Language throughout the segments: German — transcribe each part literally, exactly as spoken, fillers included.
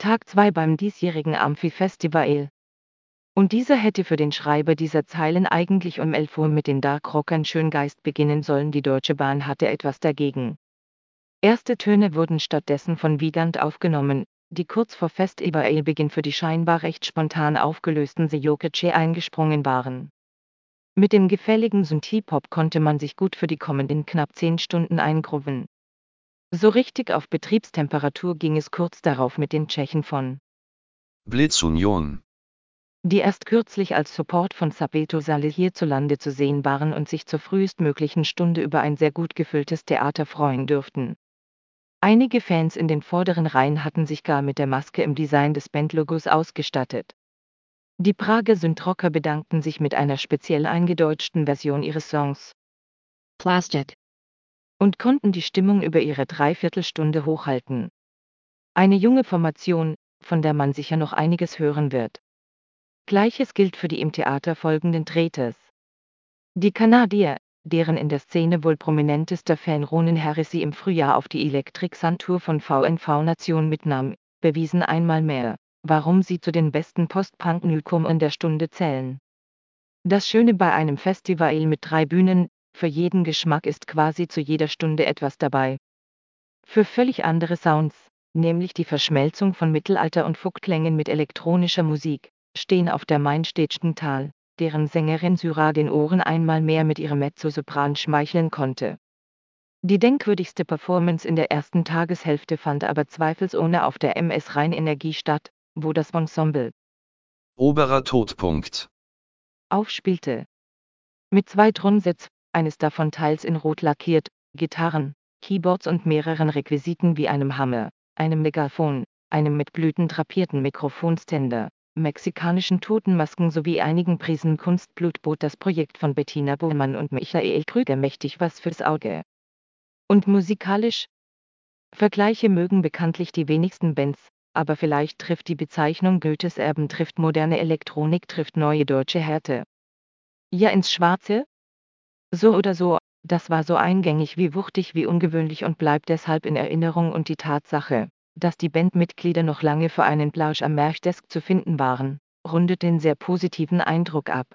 Tag zwei beim diesjährigen Amphi-Festival. Und dieser hätte für den Schreiber dieser Zeilen eigentlich um elf Uhr mit den Dark-Rockern Schöngeist beginnen sollen. Die Deutsche Bahn hatte etwas dagegen. Erste Töne wurden stattdessen von Wiegand aufgenommen, die kurz vor Festivalbeginn für die scheinbar recht spontan aufgelösten The Yokeche eingesprungen waren. Mit dem gefälligen Synthie-Pop konnte man sich gut für die kommenden knapp zehn Stunden eingrooven. So richtig auf Betriebstemperatur ging es kurz darauf mit den Tschechen von Blitzunion, die erst kürzlich als Support von Sabeto Sale hierzulande zu sehen waren und sich zur frühestmöglichen Stunde über ein sehr gut gefülltes Theater freuen dürften. Einige Fans in den vorderen Reihen hatten sich gar mit der Maske im Design des Bandlogos ausgestattet. Die Prager Synthrocker bedankten sich mit einer speziell eingedeutschten Version ihres Songs Plastic. und konnten die Stimmung über ihre Dreiviertelstunde hochhalten. Eine junge Formation, von der man sicher noch einiges hören wird. Gleiches gilt für die im Theater folgenden Traitors. Die Kanadier, deren in der Szene wohl prominentester Fan Ronan Harris sie im Frühjahr auf die Electric Sun Tour von V N V Nation mitnahm, bewiesen einmal mehr, warum sie zu den besten Post-Punk-Newcomern der Stunde zählen. Das Schöne bei einem Festival mit drei Bühnen, für jeden Geschmack ist quasi zu jeder Stunde etwas dabei. Für völlig andere Sounds, nämlich die Verschmelzung von Mittelalter und Folkklängen mit elektronischer Musik, stehen auf der Mainstage Tal, deren Sängerin Syra den Ohren einmal mehr mit ihrem Mezzosopran schmeicheln konnte. Die denkwürdigste Performance in der ersten Tageshälfte fand aber zweifelsohne auf der M S Rheinenergie statt, wo das Ensemble oberer Todpunkt, aufspielte. Mit zwei Drumsets, eines davon teils in Rot lackiert, Gitarren, Keyboards und mehreren Requisiten wie einem Hammer, einem Megafon, einem mit Blüten drapierten Mikrofonständer, mexikanischen Totenmasken sowie einigen Prisen Kunstblut bot das Projekt von Bettina Bohlmann und Michael Krüger mächtig was fürs Auge. Und musikalisch? Vergleiche mögen bekanntlich die wenigsten Bands, aber vielleicht trifft die Bezeichnung Goethes Erben trifft moderne Elektronik trifft neue deutsche Härte. Ja ins Schwarze? So oder so, das war so eingängig wie wuchtig wie ungewöhnlich und bleibt deshalb in Erinnerung und die Tatsache, dass die Bandmitglieder noch lange für einen Plausch am Merchdesk zu finden waren, rundet den sehr positiven Eindruck ab.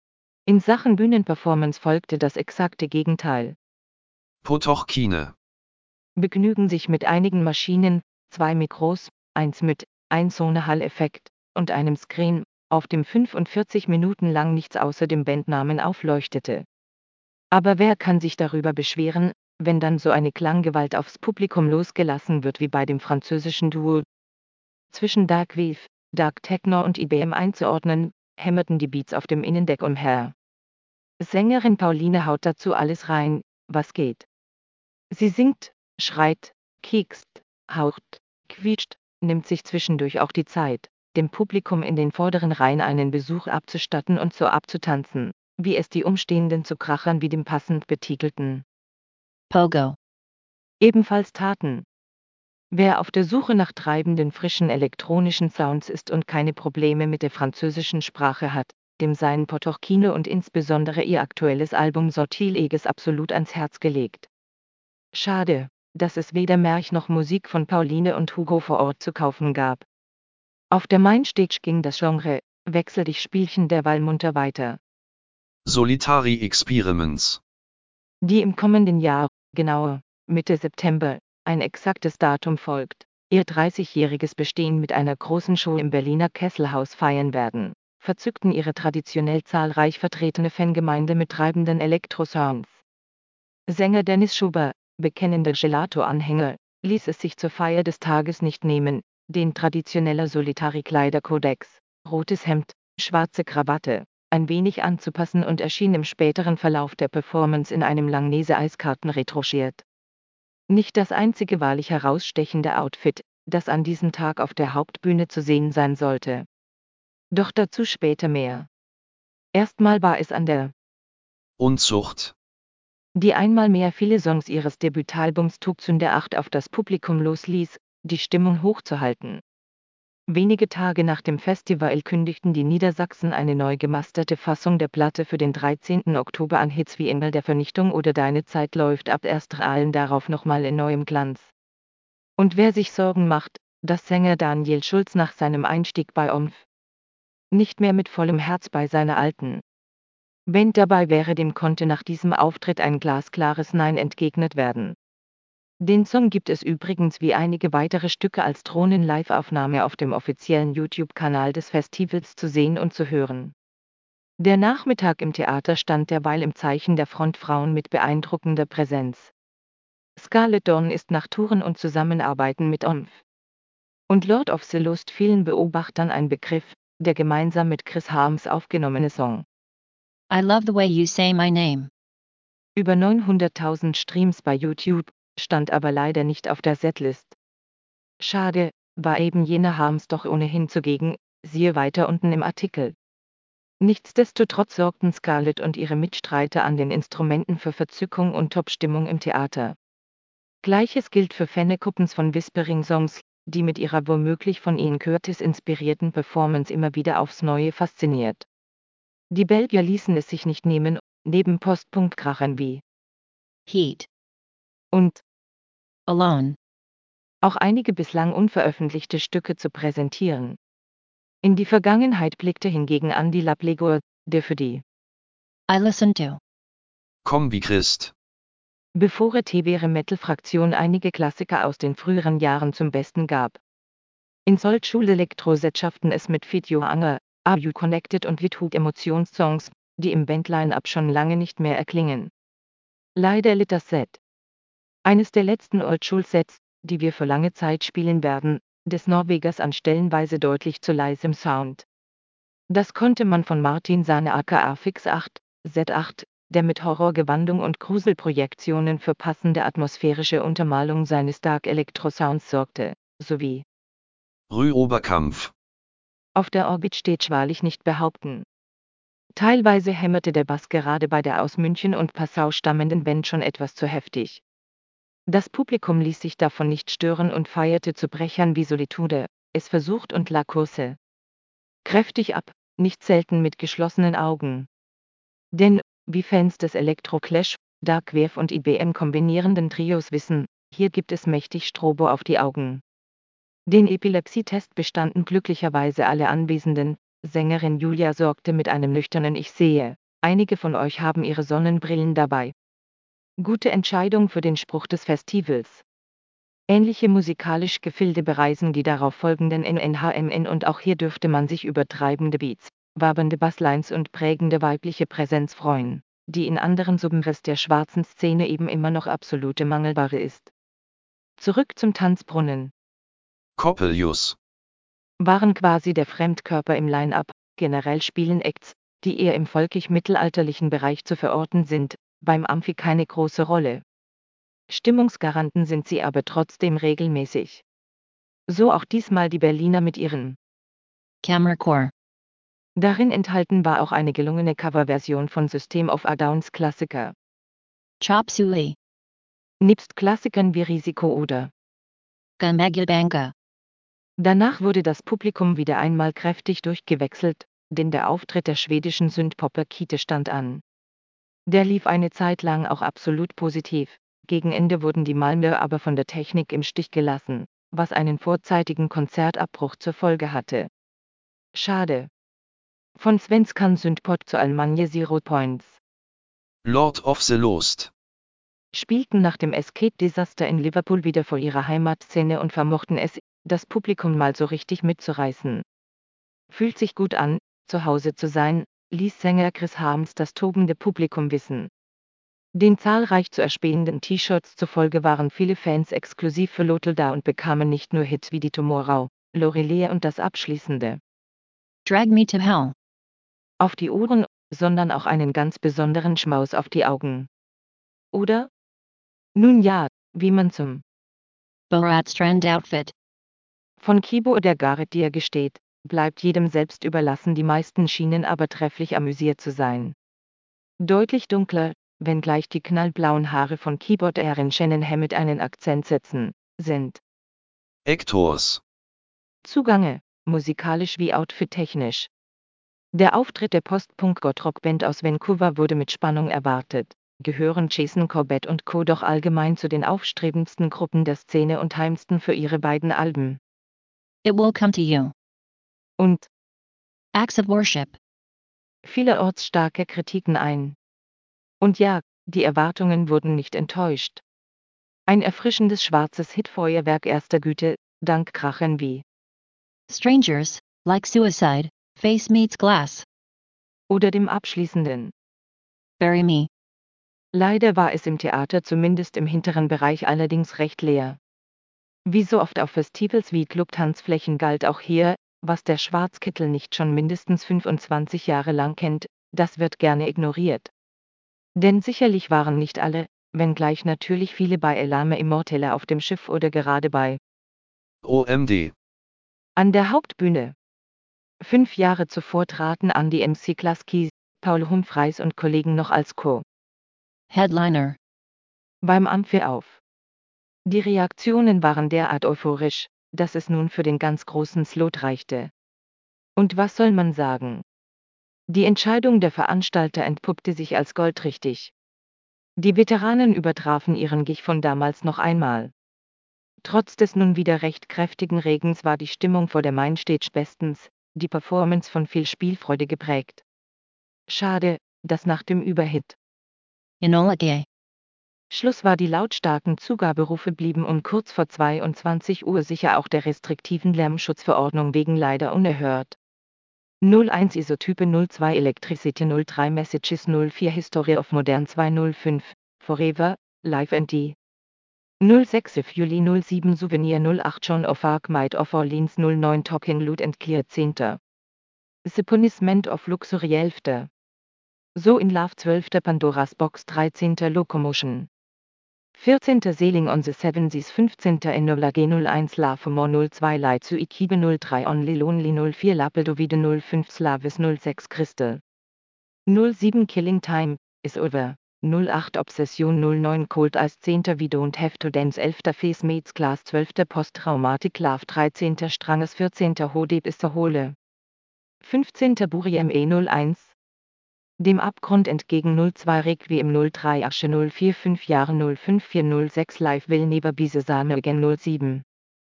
In Sachen Bühnenperformance folgte das exakte Gegenteil. Potochkine, Begnügen sich mit einigen Maschinen, zwei Mikros, eins mit, ein Sonne-Hall-Effekt und einem Screen, auf dem fünfundvierzig Minuten lang nichts außer dem Bandnamen aufleuchtete. Aber wer kann sich darüber beschweren, wenn dann so eine Klanggewalt aufs Publikum losgelassen wird wie bei dem französischen Duo? Zwischen Dark Wave, Dark Techno und I B M einzuordnen, hämmerten die Beats auf dem Innendeck umher. Sängerin Pauline haut dazu alles rein, was geht. Sie singt, schreit, kiekst, haucht, quietscht, nimmt sich zwischendurch auch die Zeit, dem Publikum in den vorderen Reihen einen Besuch abzustatten und so abzutanzen, wie es die Umstehenden zu Krachern wie dem passend betitelten Pogo. ebenfalls taten. Wer auf der Suche nach treibenden frischen elektronischen Sounds ist und keine Probleme mit der französischen Sprache hat, dem seien Potochkine und insbesondere ihr aktuelles Album Sortileges absolut ans Herz gelegt. Schade, dass es weder Märch noch Musik von Pauline und Hugo vor Ort zu kaufen gab. Auf der Mainstage ging das Genre Wechsel dich Spielchen derweil munter weiter. Solitary Experiments, Die im kommenden Jahr, genauer, Mitte September, ein exaktes Datum folgt, ihr dreißigjähriges Bestehen mit einer großen Show im Berliner Kesselhaus feiern werden, verzückten ihre traditionell zahlreich vertretene Fangemeinde mit treibenden Elektro-Sounds. Sänger Dennis Schuber, bekennender Gelato-Anhänger, ließ es sich zur Feier des Tages nicht nehmen, den traditioneller Solitari-Kleiderkodex, rotes Hemd, schwarze Krawatte, ein wenig anzupassen und erschien im späteren Verlauf der Performance in einem Langnese-Eiskarten retuschiert. Nicht das einzige wahrlich herausstechende Outfit, das an diesem Tag auf der Hauptbühne zu sehen sein sollte. Doch dazu später mehr. Erstmal war es an der Unzucht, die einmal mehr viele Songs ihres Debütalbums Todsünde acht auf das Publikum losließ, die Stimmung hochzuhalten. Wenige Tage nach dem Festival kündigten die Niedersachsen eine neu gemasterte Fassung der Platte für den dreizehnten Oktober an. Hits wie Engel der Vernichtung oder Deine Zeit läuft ab erst strahlen darauf nochmal in neuem Glanz. Und wer sich Sorgen macht, dass Sänger Daniel Schulz nach seinem Einstieg bei O M F nicht mehr mit vollem Herz bei seiner alten Band dabei wäre, dem konnte nach diesem Auftritt ein glasklares Nein entgegnet werden. Den Song gibt es übrigens wie einige weitere Stücke als Drohnen-Live-Aufnahme auf dem offiziellen YouTube-Kanal des Festivals zu sehen und zu hören. Der Nachmittag im Theater stand derweil im Zeichen der Frontfrauen mit beeindruckender Präsenz. Scarlett Dawn ist nach Touren und Zusammenarbeiten mit O M F und Lord of the Lost vielen Beobachtern ein Begriff, der gemeinsam mit Chris Harms aufgenommene Song I love the way you say my name. über neunhunderttausend Streams bei YouTube, stand aber leider nicht auf der Setlist. Schade, war eben jener Harms doch ohnehin zugegen, siehe weiter unten im Artikel. Nichtsdestotrotz sorgten Scarlett und ihre Mitstreiter an den Instrumenten für Verzückung und Top-Stimmung im Theater. Gleiches gilt für Fanekuppens von Whispering Songs, die mit ihrer womöglich von Ian Curtis inspirierten Performance immer wieder aufs Neue fasziniert. Die Belgier ließen es sich nicht nehmen, neben Postpunktkrachern wie Heat. und Alone. auch einige bislang unveröffentlichte Stücke zu präsentieren. In die Vergangenheit blickte hingegen Andy Laplegor, der für die I listen to. Komm wie Christ. bevor Tevere Metal-Fraktion einige Klassiker aus den früheren Jahren zum Besten gab. In Soulschul Electroset schafften es mit Fit Your Anger, Are You Connected und Withhook Emotionssongs, die im Bandline-Up schon lange nicht mehr erklingen. Leider litt das Set. Eines der letzten Oldschul-Sets, die wir für lange Zeit spielen werden, des Norwegers an stellenweise deutlich zu leisem Sound. Das konnte man von Martin Sahne aka Fix acht, Z acht, der mit Horrorgewandung und Gruselprojektionen für passende atmosphärische Untermalung seines Dark Electro-Sounds sorgte, sowie Rue Oberkampf. auf der Orbit steht wahrlich nicht behaupten. Teilweise hämmerte der Bass gerade bei der aus München und Passau stammenden Band schon etwas zu heftig. Das Publikum ließ sich davon nicht stören und feierte zu Brechern wie Solitude, Es versucht und La Course kräftig ab, nicht selten mit geschlossenen Augen. Denn, wie Fans des Electro-Clash, Dark Wave und I B M kombinierenden Trios wissen, hier gibt es mächtig Strobo auf die Augen. Den Epilepsie-Test bestanden glücklicherweise alle Anwesenden. Sängerin Julia sorgte mit einem nüchternen Ich sehe, einige von euch haben ihre Sonnenbrillen dabei. Gute Entscheidung für den Spruch des Festivals. Ähnliche musikalisch Gefilde bereisen die darauf folgenden N N H M N und auch hier dürfte man sich über treibende Beats, wabernde Basslines und prägende weibliche Präsenz freuen, die in anderen Subgenres der schwarzen Szene eben immer noch absolute Mangelware ist. Zurück zum Tanzbrunnen. Coppelius. Waren quasi der Fremdkörper im Line-Up, generell spielen Acts, die eher im folkig-mittelalterlichen Bereich zu verorten sind, beim Amphi keine große Rolle. Stimmungsgaranten sind sie aber trotzdem regelmäßig. So auch diesmal die Berliner mit ihren. Cameracore. Darin enthalten war auch eine gelungene Coverversion von System of a Downs Klassiker. Chop Suey. Nebst Klassikern wie Risiko oder Gamagabanga. Danach wurde das Publikum wieder einmal kräftig durchgewechselt, denn der Auftritt der schwedischen Synthpopper Kite stand an. Der lief eine Zeit lang auch absolut positiv, gegen Ende wurden die Malmöer aber von der Technik im Stich gelassen, was einen vorzeitigen Konzertabbruch zur Folge hatte. Schade. Von Svenskan Synthpop zu Almanje Zero Points. Lord of the Lost. Spielten nach dem Escape Disaster in Liverpool wieder vor ihrer Heimatszene und vermochten es, das Publikum mal so richtig mitzureißen. Fühlt sich gut an, zu Hause zu sein, ließ Sänger Chris Harms das tobende Publikum wissen. Den zahlreich zu erspähenden T-Shirts zufolge waren viele Fans exklusiv für Lotel da und bekamen nicht nur Hits wie die Tomorrow, Lorelei und das abschließende Drag Me to Hell. auf die Ohren, sondern auch einen ganz besonderen Schmaus auf die Augen. Oder? Nun ja, wie man zum Borat Strand Outfit. von Kibo oder Gareth dir gesteht, bleibt jedem selbst überlassen, die meisten schienen aber trefflich amüsiert zu sein. Deutlich dunkler, wenngleich die knallblauen Haare von Keyboard-Erin Shannon Hammett einen Akzent setzen, sind Hectors. Zugange, musikalisch wie outfit-technisch. Der Auftritt der Post-Punk-Gottrock-Band aus Vancouver wurde mit Spannung erwartet, gehören Jason Corbett und Co. doch allgemein zu den aufstrebendsten Gruppen der Szene und heimsten für ihre beiden Alben. It will come to you. Und Acts of worship. vielerorts starke Kritiken ein. Und ja, die Erwartungen wurden nicht enttäuscht. Ein erfrischendes schwarzes Hitfeuerwerk erster Güte, dank Krachen wie. Strangers, like suicide, face meets glass. Oder dem abschließenden. Bury me. Leider war es im Theater zumindest im hinteren Bereich allerdings recht leer. Wie so oft auf Festivals wie Clubtanzflächen galt auch hier, was der Schwarzkittel nicht schon mindestens fünfundzwanzig Jahre lang kennt, das wird gerne ignoriert. Denn sicherlich waren nicht alle, wenngleich natürlich viele bei Elame Immortelle auf dem Schiff oder gerade bei O M D. an der Hauptbühne. Fünf Jahre zuvor traten Andy M C Klasky, Paul Humphreys und Kollegen noch als Co. Headliner. beim Amphi auf. Die Reaktionen waren derart euphorisch, dass es nun für den ganz großen Slot reichte. Und was soll man sagen? Die Entscheidung der Veranstalter entpuppte sich als goldrichtig. Die Veteranen übertrafen ihren Gich von damals noch einmal. Trotz des nun wieder recht kräftigen Regens war die Stimmung vor der Mainstage bestens, die Performance von viel Spielfreude geprägt. Schade, dass nach dem Überhit Enola Gay. Schluss war. Die lautstarken Zugaberufe blieben um kurz vor zweiundzwanzig Uhr sicher auch der restriktiven Lärmschutzverordnung wegen leider unerhört. null eins Isotype null zwei Electricity null drei Messages null vier History of Modern zwei null fünf, Forever, Live and D. null sechs If Juli null sieben Souvenir null acht John of Arc Might of Orleans null neun Talking Loot and Clear zehnter The Punishment of Luxury elfter So in Love zwölfter Pandoras Box dreizehnter Locomotion vierzehnter Sailing on the Seven Seas fünfzehnter Enola G null eins Love More null zwei Light zu Ikibe null drei Only Lonely null vier Lapeldovide null fünf Slavis null sechs Crystal null sieben Killing Time, is over, null acht Obsession null neun Cold Ice zehnter We Don't Have to Dance elfter Face Meets Glass zwölfter Posttraumatic Love dreizehnter Stranges vierzehnter Hodeb ist der Hole fünfzehnter Buri M E null eins Dem Abgrund entgegen null zwei Requiem null drei Asche null vier fünf Jahre null fünf vier null sechs Live Will Never Be the Same Again null sieben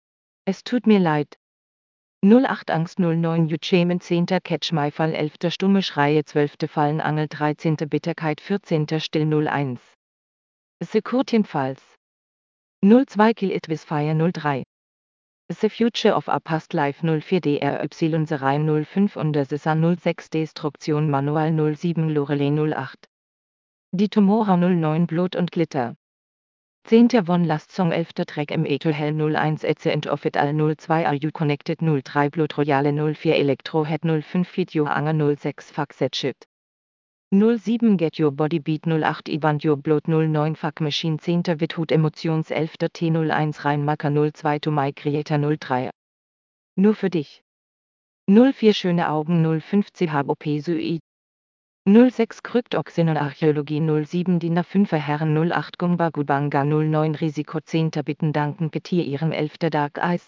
Es tut mir leid. null acht Angst null neun Juchemen zehnter Catch My Fall elfter Stumme Schreie zwölfter Fallenangel dreizehnter Bitterkeit vierzehnter Still null eins The Curtin Falls null zwei Kill It With Fire null drei The Future of a Past Life null vier D R Y Serein null fünf Under the Sun null sechs Destruktion Manual null sieben Lorelei null acht Die Tomorrow null neun Blut und Glitter zehnter One Last Song elfter Track M E to Hell null eins Etze and of it all null zwei Are You Connected null drei Blut Royale null vier Electrohead null fünf Feed Your Anger null sechs Fuck That Shit null sieben Get Your Body Beat null acht Ivan Your Blood null neun Fuck Machine zehnter Withhut Emotions elfter T null eins Rheinmacker null zwei To My Creator null drei Nur für dich null vier Schöne Augen null fünf C H O P Suid null sechs Kryptoxin und Archäologie null sieben Diener fünfer Herren null acht Gumba Gubanga null neun Risiko zehnter Bitten danken Petir ihrem elfter Dark Eyes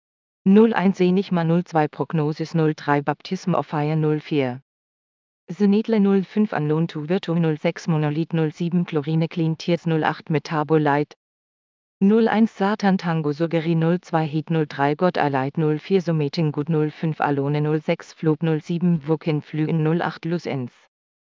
null eins Senigma null zwei Prognosis null drei Baptism of Fire null vier Senedle null fünf Unknown to Virtu null sechs Monolith null sieben Chlorine Clean Tears null acht Metabolite null eins Satan Tango Sugeri null zwei Heat null drei God Alight null vier Sumeting Good null fünf Alone null sechs Flug null sieben Wokin Flügen null acht Lusens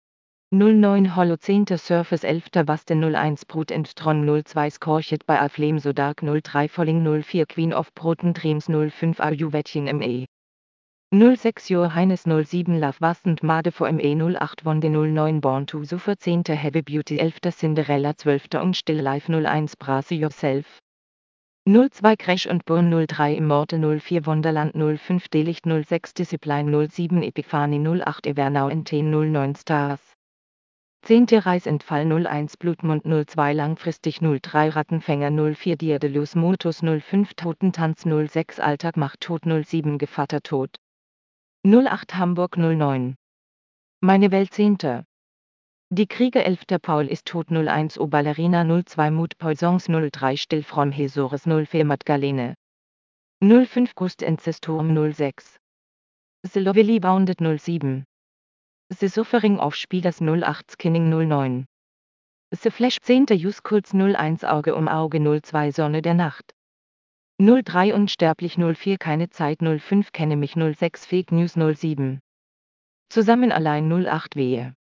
null neun Holozente Surface elfter Baste null eins Brut Entron null zwei Scorchet bei Aflame So Dark null drei Falling null vier Queen of Broten Dreams null fünf Are You Wettchen M E null sechs Johannes null sieben Love Wasend Made vor M E null acht Wonde null neun Born to Suffer zehnter Heavy Beauty elfter Cinderella zwölfter und Still Life null eins Brase Yourself null zwei Crash und Burn null drei Immortal null vier Wonderland null fünf Delicht null sechs Discipline null sieben Epiphany null acht Evernau N T null neun Stars zehnter Reisentfall null eins Blutmund null zwei Langfristig null drei Rattenfänger null vier Diadelus Motus null fünf Totentanz null sechs Alltag macht tot null sieben Gevatter Tod null acht Hamburg null neun Meine Welt zehnter Die Krieger elfter Paul ist tot null eins O Ballerina null zwei Mut Poisons null drei Still from Hesores null vier Magdalene null fünf Gust Ancestorm null sechs The Lovely Wounded null sieben The Suffering of Spielers null acht Skinning null neun The Flash zehnter Juskulz null eins Auge um Auge null zwei Sonne der Nacht null drei Unsterblich null vier Keine Zeit null fünf Kenne mich null sechs Fake News null sieben Zusammen allein null acht Wehe